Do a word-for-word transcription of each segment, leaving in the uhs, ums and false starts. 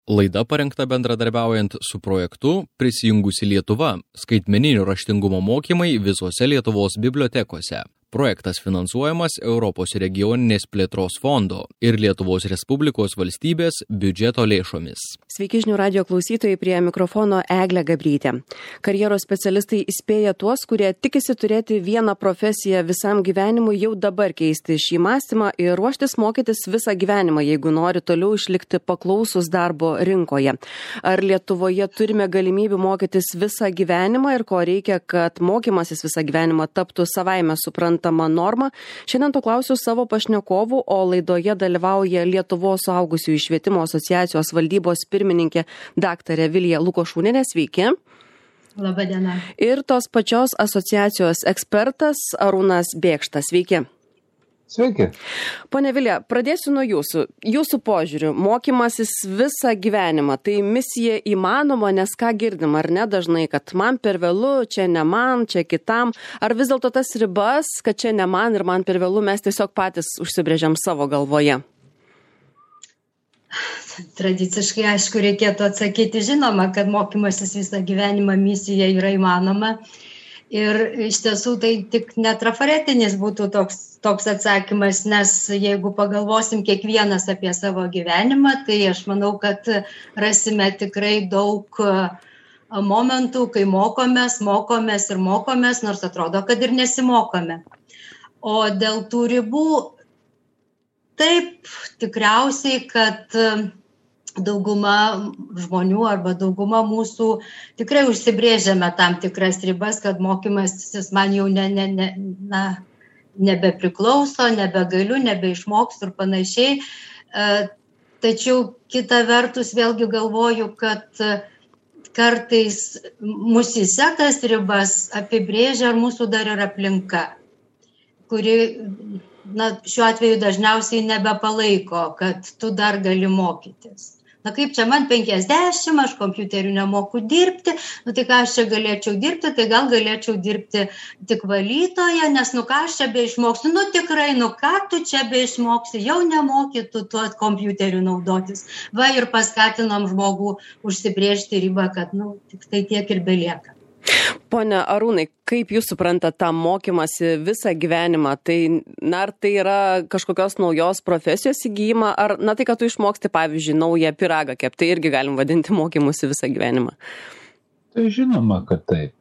Laida parengta bendradarbiaujant su projektu Prisijungusi Lietuva – skaitmeninio raštingumo mokymai visose Lietuvos bibliotekose. Projektas finansuojamas Europos regioninės plėtros fondo ir Lietuvos Respublikos valstybės biudžeto lėšomis. Sveiki žinių radijo klausytojai, prie mikrofono Eglė Gabrytė. Karjeros specialistai įspėja tuos, kurie tikisi turėti vieną profesiją visam gyvenimui, jau dabar keisti šį mąstymą ir ruoštis mokytis visą gyvenimą, jeigu nori toliau išlikti paklausus darbo rinkoje. Ar Lietuvoje turime galimybių mokytis visą gyvenimą ir ko reikia, kad mokymasis visą gyvenimą taptų savaime suprantama norma? Šiandien to klausiu savo pašnekovų, o laidoje dalyvauja Lietuvos suaugusiųjų švietimo asociacijos valdybos pirmininkė daktarė Vilija Lukošūnienė. Sveiki. Labą dieną. Ir tos pačios asociacijos ekspertas Arūnas Bėkštas. Sveiki. Sveiki. Pone Vilija, pradėsiu nuo jūsų. Jūsų požiūriu, mokymasis visą gyvenimą, tai misija įmanoma, nes ką girdim, ar ne dažnai, kad man per vėlu, čia ne man, čia kitam, ar vis dėlto tas ribas, kad čia ne man ir man per vėlu, mes tiesiog patys užsibrėžiam savo galvoje? Tradiciškai, aišku, reikėtų atsakyti, žinoma, kad mokymasis visą gyvenimą misija yra įmanoma. Ir iš tiesų tai tik netrafaretinis būtų toks, toks atsakymas, nes jeigu pagalvosim kiekvienas apie savo gyvenimą, tai aš manau, kad rasime tikrai daug momentų, kai mokomės, mokomės ir mokomės, nors atrodo, kad ir nesimokome. O dėl tų ribų, taip, tikriausiai, kad dauguma žmonių arba dauguma mūsų tikrai užsibrėžiame tam tikras ribas, kad mokymasis man jau ne, ne, ne, na, nebepriklauso, nebegaliu, nebeišmoksiu ir panašiai. Tačiau kita vertus vėlgi galvoju, kad kartais mūsyse tas ribas apibrėžia, ar mūsų dar yra aplinka, kuri na, šiuo atveju dažniausiai nebepalaiko, kad tu dar gali mokytis. Na kaip čia man penkiasdešimt, aš kompiuteriu nemoku dirbti, nu tai ką aš čia galėčiau dirbti, tai gal galėčiau dirbti tik valytoje, nes nu ką aš čia beišmoksiu, nu tikrai, nu ką tu čia beišmoksi, jau nemoki tu tuo kompiuteriu naudotis. Va ir paskatinom žmogų užsibrėžti ribą, kad nu tik tai tiek ir belieka. Pone Arūnai, kaip jūs suprantate tą mokymąsi visą gyvenimą? Tai, na, ar tai yra kažkokios naujos profesijos įgyjimą, ar, na, tai, kad tu išmoksti, pavyzdžiui, naują pyragą kepti, tai irgi galim vadinti mokymusi visą gyvenimą? Tai žinoma, kad taip.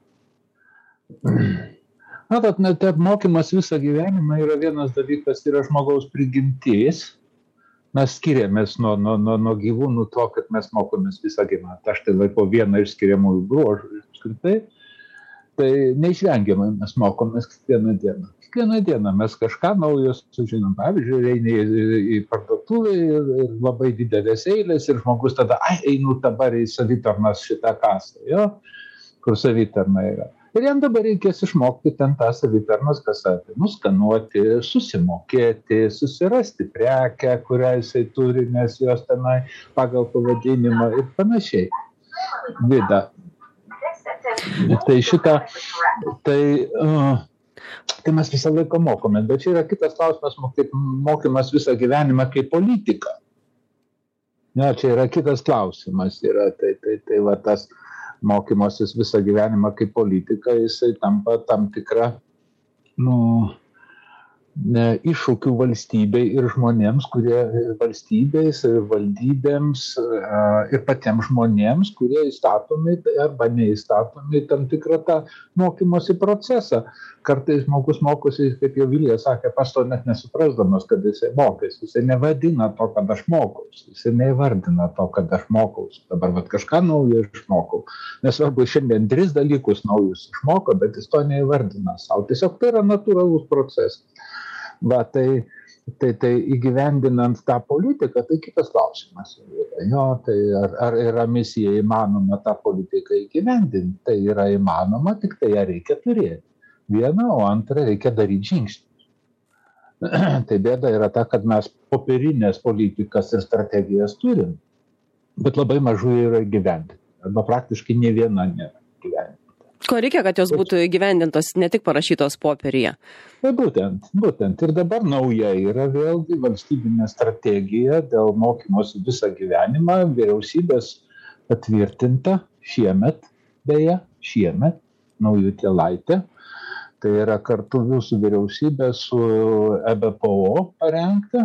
Matot, net mokymas visą gyvenimą yra vienas dalykas, yra žmogaus prigimtis. Mes skiriamės nuo, nuo, nuo, nuo gyvūnų to, kad mes mokomės visą gyvenimą. Aš tai laiko vieną iš skiriamųjų bruožų. Skirtai. Tai neišvengiamai mes mokomės kiekvieną dieną. Kiekvieną dieną mes kažką naujo sužinom. Pavyzdžiui, eini į, į parduotuvę ir, ir labai didelės eilės ir žmogus tada, ai, einu dabar į savitarnos šitą kasą, jo, kur savitarna yra. Ir jam dabar reikės išmokti ten tą savitarnos kasą, nuskanuoti, susimokėti, susirasti prekę, kurią jisai turi, nes jos tenai pagal pavadinimą ir panašiai. Vida. Tai šitą, tai, uh, tai mes visą laiką mokome, bet čia yra kitas klausimas, mokymas visą gyvenimą kaip politika. Ne, čia yra kitas klausimas, yra, tai, tai, tai va tas mokymasis visą gyvenimą kaip politika, jisai tampa tam tikrą, nu, ne, iššūkių valstybei ir žmonėms, kurie valstybės ir valdybėms ir patiems žmonėms, kurie įstatomi arba neįstatomi tam tikrą tą mokymosi procesą. Kartais žmogus mokosi, kaip jau Vilija sakė, pas to net nesuprasdamas, kad jisai mokėsi. Jisai nevadina to, kad aš mokausi. Jisai neįvardina to, kad aš mokausi. Dabar vat, kažką naujo išmokau. Nesvarbu, šiandien tris dalykus naujus išmoko, bet jis to neįvardina savo. Tiesiog tai yra natūralus procesas. Va, tai, tai, tai įgyvendinant tą politiką, tai kitas klausimas. Jo, tai ar, ar yra misija įmanoma tą politiką įgyvendinti? Tai yra įmanoma, tik tai ją reikia turėti. Viena, o antra reikia daryti žingsnius. Tai bėda yra ta, kad mes popierinės politikas ir strategijas turim, bet labai mažų yra gyvendinti. Arba praktiškai ne viena nėra gyvendinta. Ko reikia, kad jos būtų įgyvendintos, ne tik parašytos popieryje? Tai būtent, būtent. Ir dabar nauja yra vėlgi valstybinė strategija dėl mokymosi visą gyvenimą, vyriausybės patvirtinta šiemet, beje, šiemet, Naujutėlaitė. Tai yra kartu jūsų vyriausybė su E B P O parengta.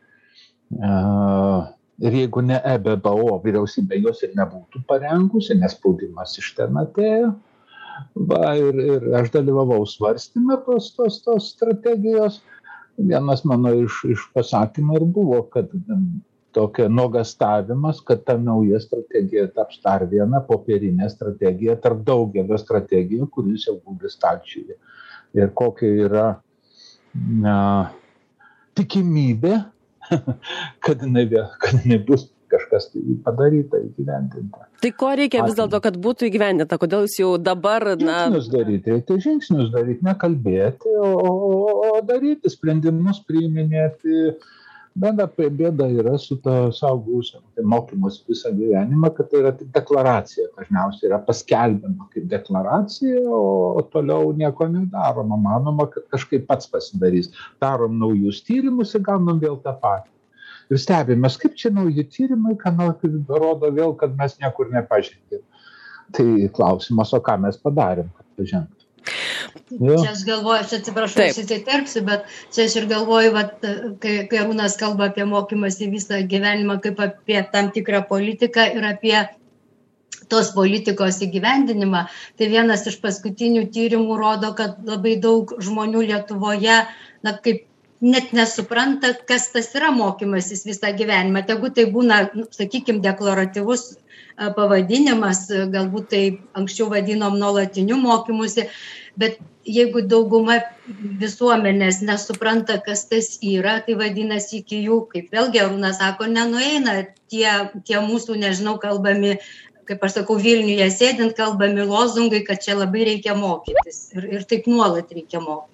Ir jeigu ne E B P O vyriausybė, jos ir nebūtų parengusi, nes spaudimas iš ten atėjo. Va, ir, ir aš dalyvavau svarstymę tos, tos, tos strategijos. Vienas mano iš, iš pasakymų ir buvo, kad tokia nuogastavimas, kad ta nauja strategija taps dar viena popierinė strategija tarp daugelio strategijų, kuris jau guli stalčiuje. Ir kokia yra na, tikimybė, kad jinai, kad jinai bus kažkas tai padaryta, įgyvendinta. Tai ko reikia vis dėlto, kad būtų įgyvendinta? Kodėl jūs jau dabar... Na... Žingsnius daryti, reikia žingsnius daryti, nekalbėti, o, o, o daryti, sprendimus priiminėti. Bėda, bėda yra su to saugusiam, tai mokymus visą gyvenimą, kad tai yra tik deklaracija. Dažniausiai yra paskelbiama kaip deklaracija, o, o toliau nieko nedaroma. Manoma, kad kažkaip pats pasidarys. Darom naujus tyrimus ir gaunam vėl tą patį. Ir stebimės, kaip čia nauji tyrimai, ką rodo vėl, kad mes niekur nepažengėm. Tai klausimas, o ką mes padarėm, kad pažengėm. Čia aš galvoju, aš atsiprašau, aš įsiterpsiu, bet čia aš ir galvoju, vat, kai, kai Arūnas kalba apie mokymąsi visą gyvenimą, kaip apie tam tikrą politiką ir apie tos politikos įgyvendinimą, tai vienas iš paskutinių tyrimų rodo, kad labai daug žmonių Lietuvoje, na, kaip net nesupranta, kas tas yra mokymasis visą gyvenimą. Tegu tai būna, nu, sakykime, deklaratyvus pavadinimas, galbūt tai anksčiau vadinom nuolatiniu mokymusi, bet jeigu dauguma visuomenės nesupranta, kas tas yra, tai vadinasi iki jų, kaip vėlgi Arūnas sako, nenueina tie, tie mūsų, nežinau, kalbami, kaip aš sakau, Vilniuje sėdint, kalbami lozungai, kad čia labai reikia mokytis ir, ir taip nuolat reikia mokytis.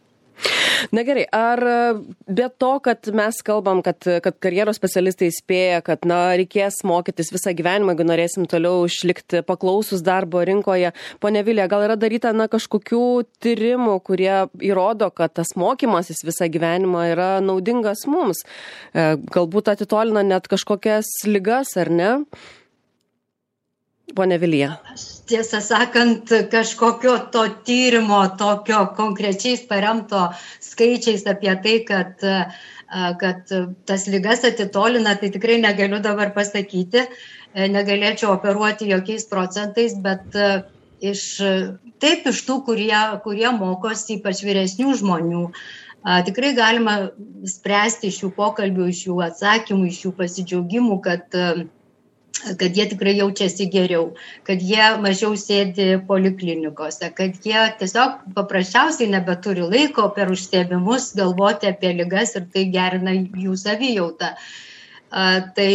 Na gerai, ar be to, kad mes kalbam, kad, kad karjeros specialistai įspėja, kad na, reikės mokytis visą gyvenimą, jeigu norėsim toliau išlikti paklausus darbo rinkoje, ponia Vilija, gal yra daryta na, kažkokių tyrimų, kurie įrodo, kad tas mokymasis visą gyvenimą yra naudingas mums? Galbūt atitolina net kažkokias ligas, ar ne? Pone Vilija. Tiesą sakant, kažkokio to tyrimo, tokio konkrečiais paremto skaičiais apie tai, kad, kad tas ligas atitolina, tai tikrai negaliu dabar pasakyti, negalėčiau operuoti jokiais procentais, bet iš, taip iš tų, kurie, kurie mokosi, ypač vyresnių žmonių, tikrai galima spręsti iš jų pokalbių, iš jų atsakymų, iš jų pasidžiaugimų, kad kad jie tikrai jaučiasi geriau, kad jie mažiau sėdi poliklinikose, kad jie tiesiog paprasčiausiai nebeturi laiko per užstiebimus galvoti apie ligas ir tai gerina jų savijautą. Tai,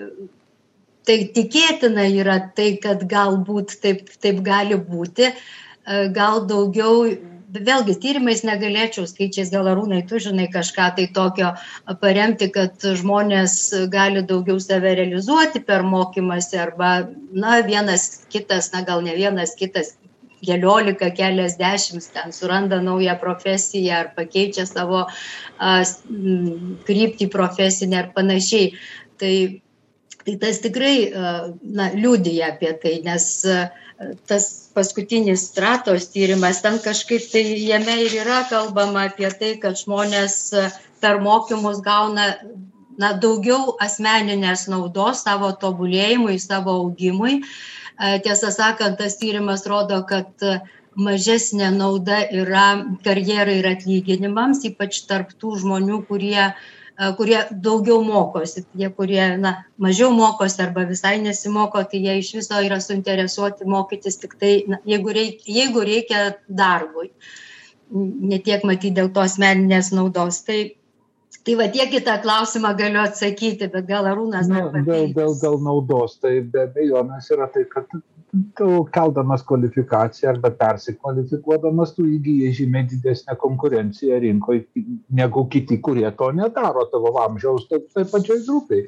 tai tikėtina yra tai, kad galbūt taip, taip gali būti, gal daugiau. Vėlgi, tyrimais negalėčiau, skaičiais gal Arūnai, tu žinai kažką tai tokio paremti, kad žmonės gali daugiau save realizuoti per mokymąsi arba, na, vienas kitas, na, gal ne vienas kitas, keliolika, keliasdešimt ten suranda naują profesiją ar pakeičia savo a, kryptį profesinę ar panašiai. Tai, tai tas tikrai, na, liudija apie tai, nes tas paskutinis Stratos tyrimas, ten kažkaip tai jame ir yra kalbama apie tai, kad žmonės per mokymus gauna na, daugiau asmeninės naudos savo tobulėjimui, savo augimui. Tiesą sakant, tas tyrimas rodo, kad mažesnė nauda yra karjerai ir atlyginimams, ypač tarp tų žmonių, kurie kurie daugiau mokosi, tie, kurie na, mažiau mokosi arba visai nesimoko, tai jie iš viso yra suinteresuoti mokytis tik tai, na, jeigu, reikia, jeigu reikia darbui, ne tiek matyti dėl to asmeninės naudos. Tai, tai va tiek į tą klausimą galiu atsakyti, bet gal Arūnas dar papildys. Dėl, dėl, dėl naudos, tai be abejonės yra tai, kad tu keldamas kvalifikaciją arba persikvalifikuodamas, tu įgyji žymiai didesnę konkurenciją rinkoje negu kiti, kurie to nedaro tavo amžiaus tai, tai pačiai grupiai.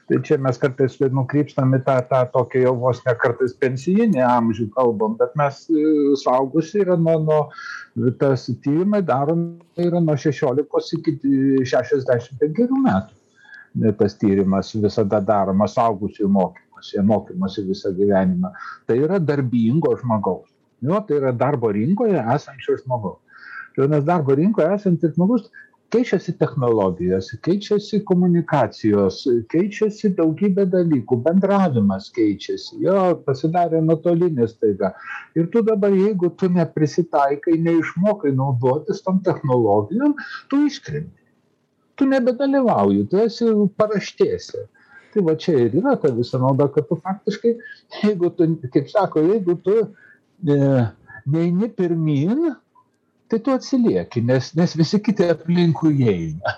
Tai čia mes kartais nukrypstame tą, tą tokį jau vos ne kartais pensijinį amžių kalbam, bet mes suaugusi yra nuo, nuo tas tyrimai daromi yra nuo šešiolikos iki šešiasdešimt penkerių metų. Tas tyrimas visada daromas suaugusių mokymosi, mokymosi visą gyvenimą. Tai yra darbingo žmogaus. Jo, tai yra darbo rinkoje esančio žmogaus. Nes darbo rinkoje esantis žmogus keičiasi technologijos, keičiasi komunikacijos, keičiasi daugybė dalykų, bendravimas keičiasi, jo, pasidarė nuotolinis taiga. Ir tu dabar, jeigu tu neprisitaikai, neišmokai naudotis tom technologijom, tu iškrenti. Tu nebedalyvauji, tu esi paraštėse. Tai va čia ir yra ta visa nauda, kad tu faktiškai, jeigu tu, kaip sako, jeigu tu e, neini pirmin, tai tu atsilieki, nes, nes visi kiti aplinkui eina.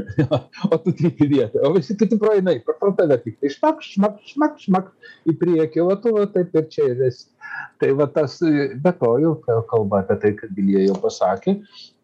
O tu tik į vietą, o visi kiti praeina, pro tave tik tai šmak, šmak, šmak, šmak į priekį, o tu va, taip ir čia ir esi. Tai va tas, be to jau kalba apie tai, kad Vilija jau pasakė,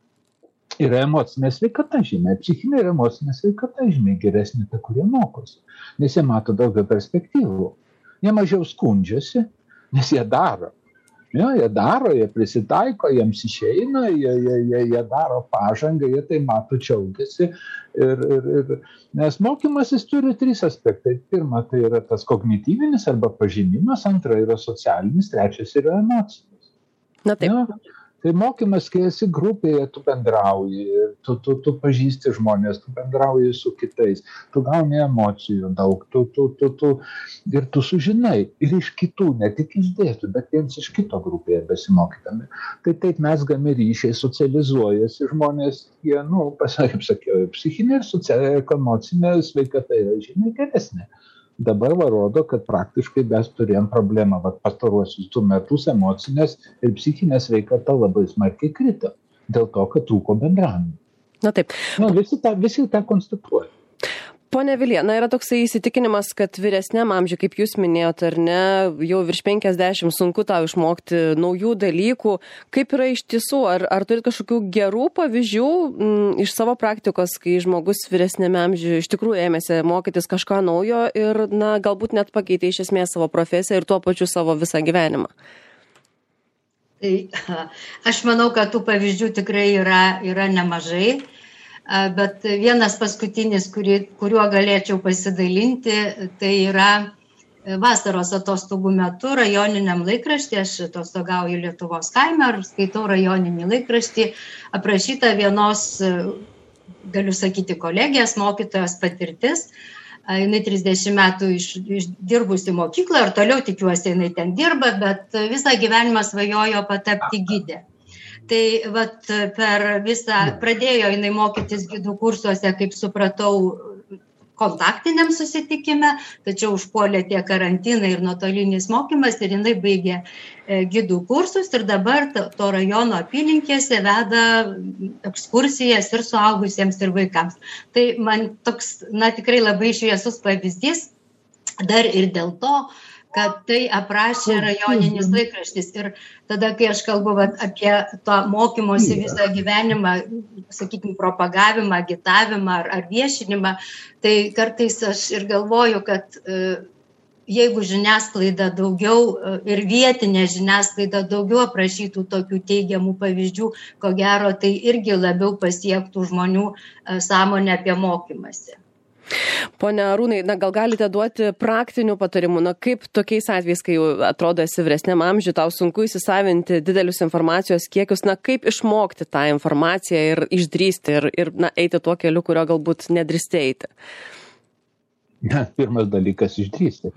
yra emocinė sveikata žymiai, psichinė ir emocinė sveikata žymiai geresnė, ta, kurie mokosi, nes jie mato daugiau perspektyvų. Jie mažiau skundžiasi, nes jie daro. Jo, jie daro, jie prisitaiko, jiems išeina, jie, jie, jie, jie daro pažangą, jie tai mato, džiaugiasi. Ir, ir, ir, nes mokymasis turi trys aspektai. Pirma, tai yra tas kognityvinis arba pažinimas, antra yra socialinis, trečias yra emocinis. Na taip. Jo, tai mokymas, kai esi grupėje, tu bendrauji, tu, tu, tu pažįsti žmonės, tu bendrauji su kitais, tu gauni emocijų daug, tu, tu, tu, tu, ir tu sužinai ir iš kitų, ne tik iš dėstytojų, bet viens iš kito grupėje besimokydami. Tai taip mesgami ryšiai, socializuojasi žmonės, jie, nu, kaip sakiau, psichinė ir socialinė, emocinė sveikata yra žymiai geresnė. Dabar va rodo, kad praktiškai mes turėjom problemą, va pastaruosius du metus emocinės ir psichinės sveikata labai smarkiai krito, dėl to, kad trūko bendravimo. Na taip. Nu, visi tą, visi tą konstatuoja. Pone Vilija, na yra toksai įsitikinimas, kad vyresniam amžiui, kaip jūs minėjote, ar ne, jau virš penkiasdešimt sunku tau išmokti naujų dalykų. Kaip yra iš tiesų? Ar, ar turit kažkokių gerų pavyzdžių m, iš savo praktikos, kai žmogus vyresniame amžiui iš tikrųjų ėmėsi mokytis kažką naujo ir, na, galbūt net pakeitė iš esmės savo profesiją ir tuo pačiu savo visą gyvenimą? Tai aš manau, kad tų pavyzdžių tikrai yra, yra nemažai. Bet vienas paskutinis, kurį, kuriuo galėčiau pasidalinti, tai yra vasaros atostogų metu rajoniniam laikraštį, aš atostogauju Lietuvos kaime ir skaitau rajoninį laikraštį, aprašyta vienos, galiu sakyti, kolegijos, mokytojos patirtis. Jinai trisdešimt metų iš, išdirbusi mokyklą ir toliau tikiuosi, jinai ten dirba, bet visą gyvenimą svajojo patapti gidė. Tai vat, per visą, pradėjo jinai mokytis gidų kursuose, kaip supratau, kontaktiniam susitikime, tačiau užpuolė tie karantinai ir nuotolinis mokymas ir jinai baigė gidų kursus ir dabar to, to rajono apylinkėse veda ekskursijas ir suaugusiems ir vaikams. Tai man toks, na, tikrai labai šviesus pavyzdys, dar ir dėl to, kad tai aprašė rajoninis laikraštis. Ir tada, kai aš kalbu vat, apie to mokymosi visą gyvenimą, sakykime, propagavimą, agitavimą ar, ar viešinimą, tai kartais aš ir galvoju, kad e, jeigu žiniasklaida daugiau e, ir vietinė žiniasklaida daugiau aprašytų tokių teigiamų pavyzdžių, ko gero, tai irgi labiau pasiektų žmonių e, sąmonę apie mokymąsi. Pone Arūnai, na, gal galite duoti praktinių patarimų, na, kaip tokiais atvejais, kai jau atrodo esi vyresniam amžiui, tau sunku įsisavinti didelius informacijos kiekius, na, kaip išmokti tą informaciją ir išdrįsti ir, ir na, eiti tuo keliu, kurio galbūt nedrįsti eiti? Na, pirmas dalykas išdrįsti.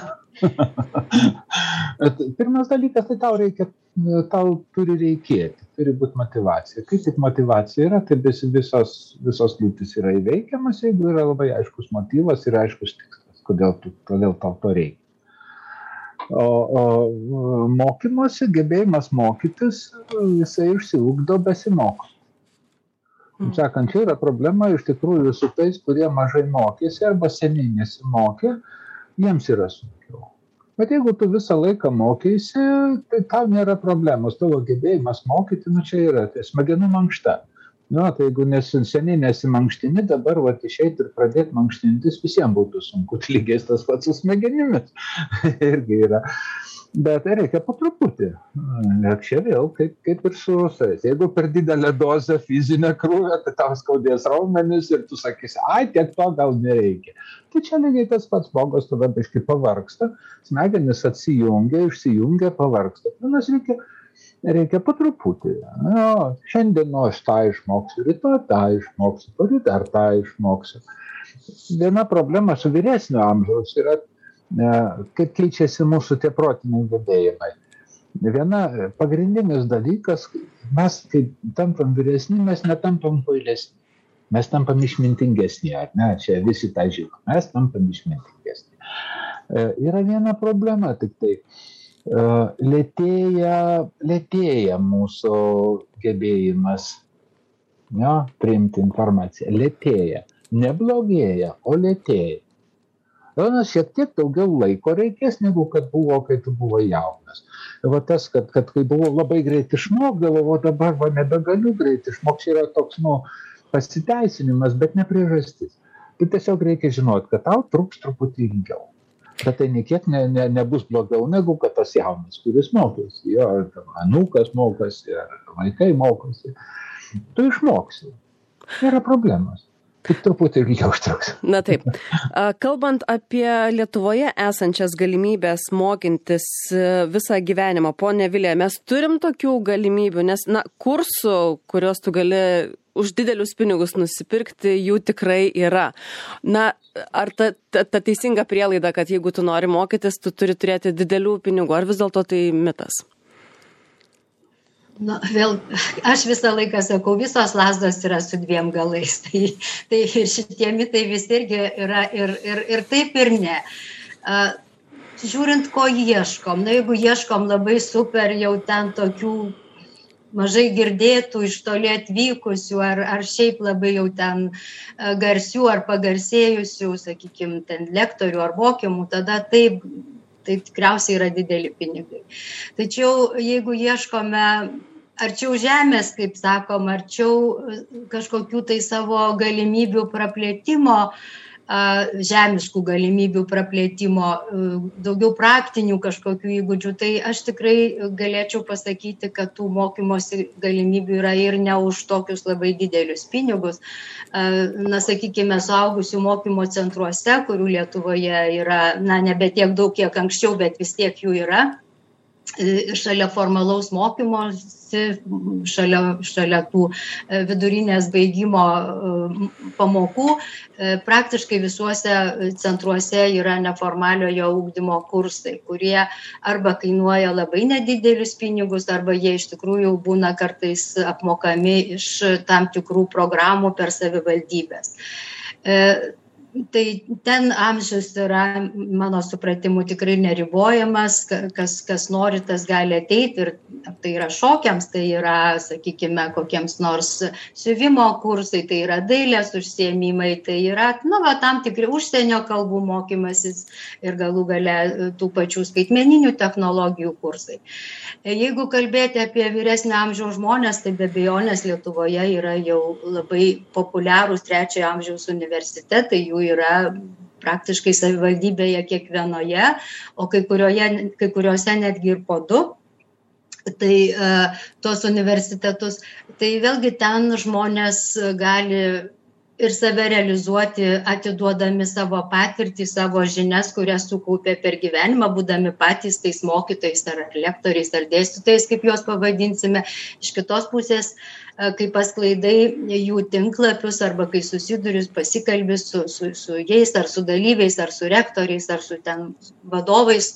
Pirmas dalykas, tai tau reikia, tau turi reikėti, turi būti motivacija. Kai tik motivacija yra, tai visos, visos kliūtys yra įveikiamas, jeigu yra labai aiškus motyvas ir aiškus tikslas, kodėl, tu, kodėl tau to reikia. O, o mokymosi, gebėjimas mokytis, jisai išsiugdo besimokus. Kaip sakant, čia yra problema iš tikrųjų su tais, kurie mažai mokėsi arba seniai nesimokė, jiems yra sunkiau. Bet jeigu tu visą laiką mokėsi, tai tau nėra problemos, tavo gebėjimas mokyti, nu čia yra, tai smegenų mankšta. Na, tai jeigu nesin, seniai nesimankštini, dabar va, išeiti ir pradėti mankštintis visiems būtų sunku, lygiai tas pats su smegenimis. Irgi yra. Bet reikia po truputį. Čia vėl kaip, kaip ir su rusais. Jeigu per didelę dozę fizinę krūvę, tai tau skaudės raumenis ir tu sakysi, ai, tiek to gal nereikia. Tai čia lygiai tas pats žmogus tada biškai pavargsta, smegenis atsijungia, išsijungia, pavargsta. Nes reikia, reikia po truputį. Jo, šiandien nu, aš tą išmoksiu, rytoj tą išmoksiu, poryt dar tą išmoksiu. Viena problema su vyresnio amžiaus yra, kaip keičiasi mūsų tie protiniai gebėjimai. Viena pagrindinis dalykas, mes kai tampam vyresni, mes netampam kvailesni. Mes tampam išmintingesni, ar ne? Čia visi tą žino. Mes tampam išmintingesni. Yra viena problema, tik tai lėtėja, lėtėja mūsų gebėjimas, jo, priimti informaciją. Lėtėja. Neblogėja, o lėtėja. Jonas šiek tiek daugiau laiko reikės, negu kad buvo, kai tu buvo jaunas. Va tas, kad, kad kai buvo labai greit išmokdavo, o dabar va nebegaliu greit išmokti, yra toks, nu, pasiteisinimas, bet ne priežastis. Tai tiesiog reikia žinoti, kad tau truks truputį ilgiau. Bet tai niekiek ne, ne, nebus blogiau, negu kad tas jaunas, kuris mokosi. Jo, anūkas mokosi, vaikai mokosi. Tu išmoksi. Yra problemas. Tik truputį ilgiau užtruks. Na taip. Kalbant apie Lietuvoje esančias galimybės mokintis visą gyvenimą, ponė Vilija, mes turim tokių galimybių, nes, na, kursų, kurios tu gali už didelius pinigus nusipirkti, jų tikrai yra. Na, ar ta, ta, ta teisinga prielaida, kad jeigu tu nori mokytis, tu turi turėti didelių pinigų, ar vis dėlto tai mitas? Na, vėl, aš visą laiką sakau, visos lazdos yra su dviem galais, tai, tai ir šitie mitai vis irgi yra ir, ir, ir taip ir ne. Uh, žiūrint, ko ieškom, na, jeigu ieškom labai super jau ten tokių mažai girdėtų, iš toli atvykusių, ar, ar šiaip labai jau ten uh, garsių ar pagarsėjusių, sakykime, ten lektorių ar mokymų, tada taip, tai tikriausiai yra dideli pinigai. Tačiau jeigu ieškome arčiau žemės, kaip sakom, arčiau kažkokių tai savo galimybių praplėtimo, žemiškų galimybių praplėtimo, daugiau praktinių kažkokių įgūdžių, tai aš tikrai galėčiau pasakyti, kad tų mokymosi galimybių yra ir ne už tokius labai didelius pinigus. Na, sakykime, suaugusių mokymo centruose, kurių Lietuvoje yra, na, nebe tiek daug, kiek anksčiau, bet vis tiek jų yra. Šalia formalaus mokymosi, šalia, šalia tų vidurinės baigimo pamokų, praktiškai visuose centruose yra neformaliojo ugdymo kursai, kurie arba kainuoja labai nedidelius pinigus, arba jie iš tikrųjų būna kartais apmokami iš tam tikrų programų per savivaldybės. Tai ten amžius yra, mano supratimu, tikrai neribojamas, kas, kas nori, tas gali ateiti, ir tai yra šokiams, tai yra, sakykime, kokiems nors siuvimo kursai, tai yra dailės užsiėmimai, tai yra, nu, va, tam tikri užsienio kalbų mokymasis ir galų gale tų pačių skaitmeninių technologijų kursai. Jeigu kalbėti apie vyresnio amžiaus žmonės, tai be abejonės Lietuvoje yra jau labai populiarūs trečiojo amžiaus universitetai, jų yra praktiškai savivaldybėje kiekvienoje, o kai, kurioje, kai kuriuose netgi ir po du, tai uh, tos universitetus. Tai vėlgi ten žmonės gali ir save realizuoti, atiduodami savo patirtį, savo žinias, kurias sukaupė per gyvenimą, būdami patys tais mokytojais ar lektoriais ar dėstytojais, kaip juos pavadinsime. Iš kitos pusės, kai pasklaidai jų tinklapius arba kai susidurius pasikalbi su, su, su jais ar su dalyviais, ar su rektoriais, ar su ten vadovais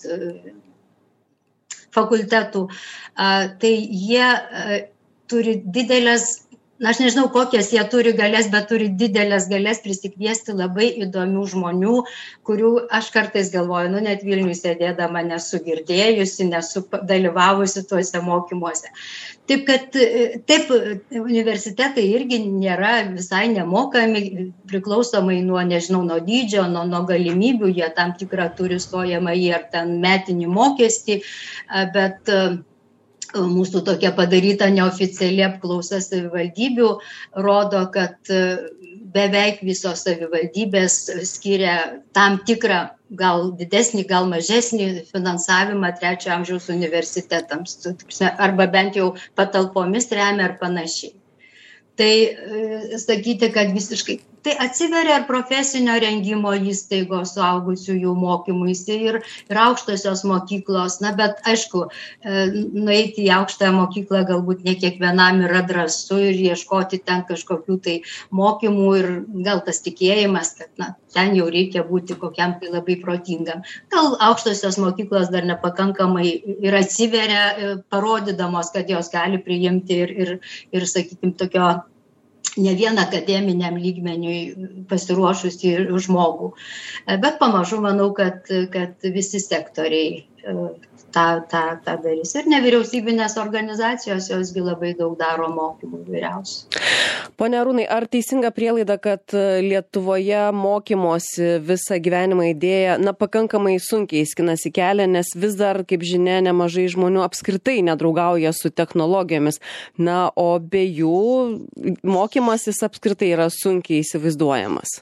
fakultetų, tai jie turi didelės, na, aš nežinau, kokias jie turi galės, bet turi didelės galės prisikviesti labai įdomių žmonių, kurių aš kartais galvoju, nu, net Vilniuje sėdėdama nesu girdėjusi, nesu dalyvavusi tuose mokymuose. Taip, kad taip, universitetai irgi nėra visai nemokami, priklausomai nuo, nežinau, nuo dydžio, nuo, nuo galimybių, jie tam tikrą turi stojamąjį ar ten metinį mokestį, bet mūsų tokia padaryta neoficiali apklausa savivaldybių rodo, kad beveik visos savivaldybės skiria tam tikrą, gal didesnį, gal mažesnį finansavimą trečio amžiaus universitetams, arba bent jau patalpomis remia ar panašiai. Tai sakyti, kad visiškai, tai atsiveria ir profesinio rengimo įstaigos suaugusiųjų mokymuisi ir, ir aukštosios mokyklos, na, bet aišku, nueiti į aukštąją mokyklą galbūt ne kiekvienam yra drąsu ir ieškoti ten kažkokių tai mokymų ir gal tas tikėjimas, kad, na, ten jau reikia būti kokiam tai labai protingam. Gal aukštosios mokyklos dar nepakankamai ir atsiveria, parodydamos, kad jos gali priimti ir, ir, ir sakykime, tokio ne vien akademiniam lygmeniui pasiruošusį žmogų. Bet pamažu manau, kad, kad visi sektoriai tą, tą, tą darys. Ir nevyriausybinės organizacijos, josgi labai daug daro mokymų vyriausių. Pone Arūnai, ar teisinga prielaida, kad Lietuvoje mokymosi visą gyvenimą idėja, na, pakankamai sunkiai skinasi kelią, nes vis dar, kaip žinia, nemažai žmonių apskritai nedraugauja su technologijomis. Na, o be jų mokymasis apskritai yra sunkiai įsivaizduojamas.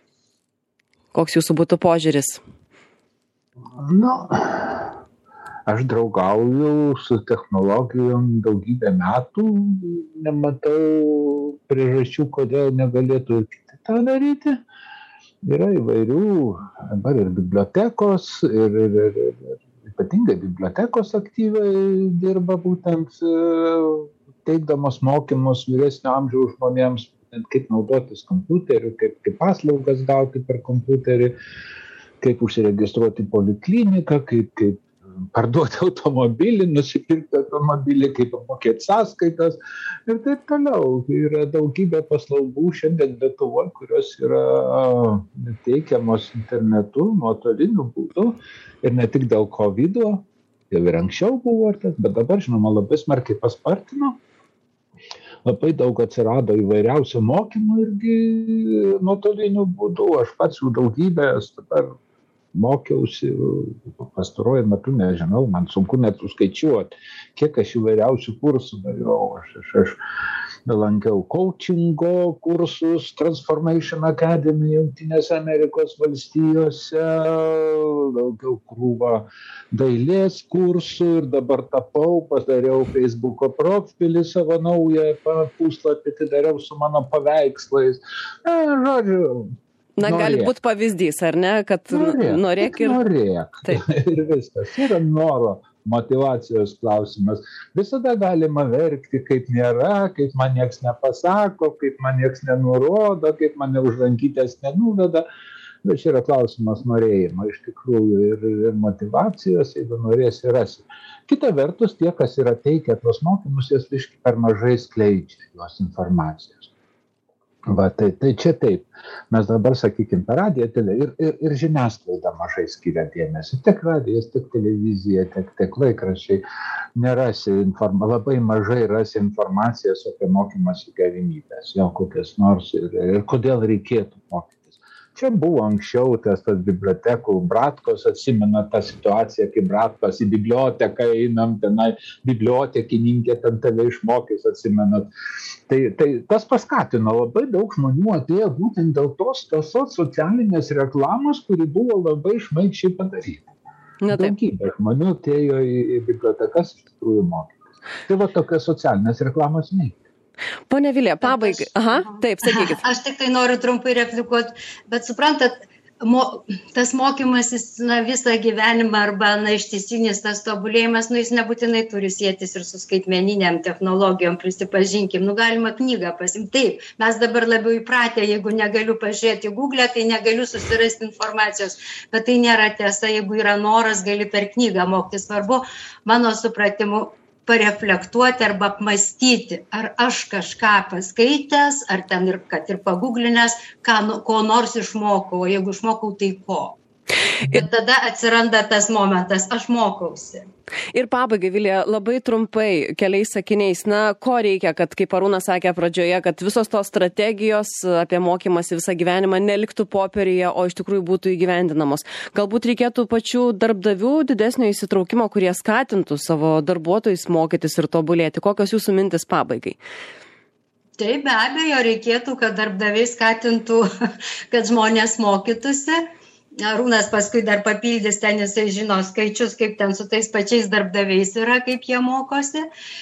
Koks jūsų būtų požiūris? Nu, aš draugauju su technologijom daugybę metų, nematau priežasčių, kodėl negalėtų ir kiti tą daryti. Yra įvairių, dabar ir bibliotekos, ir, ir, ir, ir ypatingai bibliotekos aktyviai dirba būtent teikdamos mokymus vyresnio amžiaus žmonėms, kaip naudotis kompiuteriu, kaip, kaip paslaugas gauti per kompiuterį, kaip užsiregistruoti polikliniką, kaip, kaip parduoti automobilį, nusipirkti automobilį, kaip apmokėti sąskaitas ir taip toliau. Yra daugybė paslaugų šiandien Lietuvoje, kurios yra teikiamos internetu, nuotoliniu būdu ir ne tik dėl kovido, jau ir anksčiau buvo, bet dabar, žinoma, labai smarkiai paspartino. Labai daug atsirado įvairiausių mokymų irgi nuotoliniu būdu. Aš pats jų daugybę dabar mokiausi pastaruoju metu, nežinau, man sunku net suskaičiuoti, kiek aš įvairiausių kursų dariau. Aš, aš, aš lankiau coachingo kursus, Transformation Academy Jungtinėse Amerikos valstijose, daugiau krūvą dailės kursų ir dabar tapau, padariau Facebooko profilį savo naują puslapį, atidariau su mano paveikslais. E, žodžiu, Na, gali būti pavyzdys, ar ne, kad norėk, norėk ir... Norėk. Ir viskas. Yra noro, motyvacijos klausimas. Visada galima verkti, kaip nėra, kaip man nieks nepasako, kaip man nieks nenurodo, kaip mane už rankytės nenuveda. Bet čia yra klausimas norėjimo, iš tikrųjų, ir, ir motyvacijos, jeigu norėsi, rasi. Kita vertus, tie, kas yra teikę tuos mokymus, jas biškį per mažai skleidžia jos informacijos. Va, tai, tai čia taip. Mes dabar, sakykime, per radiją ir, ir, ir žiniasklaida mažai skiria dėmesį. Tiek radijas, tiek televizija, tiek, tiek laikraščiai. Nerasi informa, labai mažai rasi informacijos apie mokymosi galimybės, jo kokias nors ir, ir kodėl reikėtų mokytis. Čia buvo anksčiau tas, tas bibliotekų Bratkos, atsimena tą situaciją, kai Bratkos į biblioteką einam, tenai bibliotekininkė ten tave išmokys, atsimenat. Tai, tai tas paskatino, labai daug žmonių atėjo būtent dėl tos, tos socialinės reklamos, kuri buvo labai šmaikščiai padaryta. Daugybė žmonių atėjo į, į bibliotekas iš tikrųjų mokytis. Tai va tokios socialinės reklamos neįti. Pone Vilija, pabaigai. Aha, taip, sakykit. Aš tik tai noriu trumpai replikuoti, bet suprantat, mo, tas mokymasis na, visą gyvenimą arba na, ištisinis tas tobulėjimas, nu, jis nebūtinai turi sėtis ir su skaitmeniniam technologijom, prisipažinkim, nu, galima knygą pasimti. Taip, mes dabar labiau įpratę, jeigu negaliu pažiūrėti Google, tai negaliu susirasti informacijos, bet tai nėra tiesa, jeigu yra noras, gali per knygą mokti. Svarbu, mano supratimu, pareflektuoti arba apmastyti, ar aš kažką paskaitęs, ar ten ir, kad ir paguglinęs, ką, ko nors išmokau, o jeigu išmokau, tai ko. Ir tada atsiranda tas momentas, aš mokausi. Ir pabaigai, Vilija, labai trumpai, keliais sakiniais, na, ko reikia, kad, kaip Arūnas sakė pradžioje, kad visos tos strategijos apie mokymąsi visą gyvenimą neliktų popieryje, o iš tikrųjų būtų įgyvendinamos. Galbūt reikėtų pačių darbdavių didesnio įsitraukimo, kurie skatintų savo darbuotojus mokytis ir tobulėti. Kokios jūsų mintis pabaigai? Taip, be abejo, reikėtų, kad darbdaviai skatintų, kad žmonės mokytųsi. Arūnas paskui dar papildys, ten jisai žino skaičius, kaip ten su tais pačiais darbdaviais yra, kaip jie mokosi.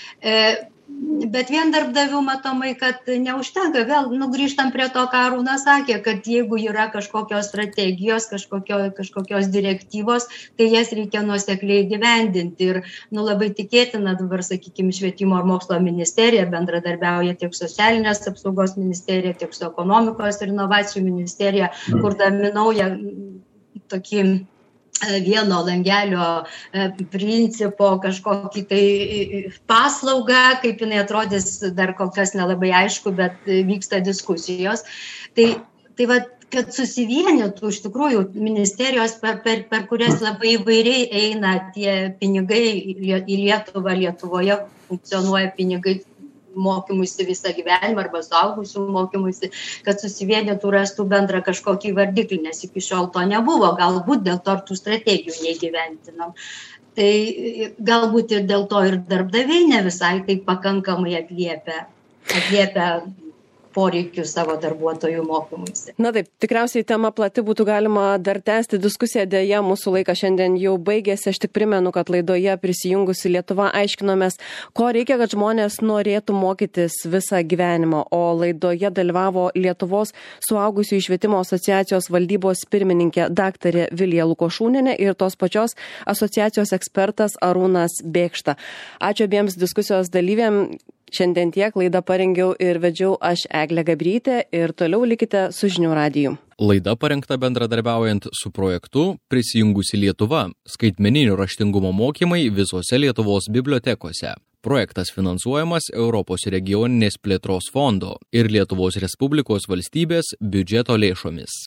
Bet vien darbdavių matomai, kad neužtenka. Vėl nugrįžtam prie to, ką Arūnas sakė, kad jeigu yra kažkokios strategijos, kažkokio, kažkokios direktyvos, tai jas reikia nuosekliai gyvendinti. Ir nu, labai tikėtina dabar, sakykime, švietimo ir mokslo ministerija bendradarbiauja tiek socialinės apsaugos ministerija, tiek su ekonomikos ir inovacijų ministerija, kurdami naują tokį vieno langelio principo kažkokį tai paslaugą, kaip jinai atrodys, dar kol kas nelabai aišku, bet vyksta diskusijos. Tai, tai va, kad susivienytų iš tikrųjų ministerijos, per, per, per kurias labai įvairiai eina tie pinigai į Lietuvą, Lietuvoje funkcionuoja pinigai mokymuisi visą gyvenimą arba suaugusių mokymuisi, kad susivienytų, rastų bendrą kažkokį vardiklį, nes iki šiol to nebuvo, galbūt dėl to tų strategijų neįgyventinam. Tai galbūt ir dėl to ir darbdaviai ne visai taip pakankamai atliepia, atliepia poreikius savo darbuotojų mokymuisi. Na taip, tikriausiai tema plati, būtų galima dar tęsti diskusiją, dėja mūsų laikas šiandien jau baigėsi. Aš tik primenu, kad laidoje Prisijungusi Lietuva aiškinomės, ko reikia, kad žmonės norėtų mokytis visą gyvenimą, o laidoje dalyvavo Lietuvos suaugusiųjų švietimo asociacijos valdybos pirmininkė daktarė Vilija Lukošūnienė ir tos pačios asociacijos ekspertas Arūnas Bėkšta. Ačiū abiems diskusijos dalyviam. Šiandien tiek, laidą parengiau ir vedžiau aš Eglė Gabrytė ir toliau likite su Žinių radiju. Laida parengta bendradarbiaujant su projektu Prisijungusi Lietuva – skaitmeninio raštingumo mokymai visose Lietuvos bibliotekose. Projektas finansuojamas Europos regioninės plėtros fondo ir Lietuvos Respublikos valstybės biudžeto lėšomis.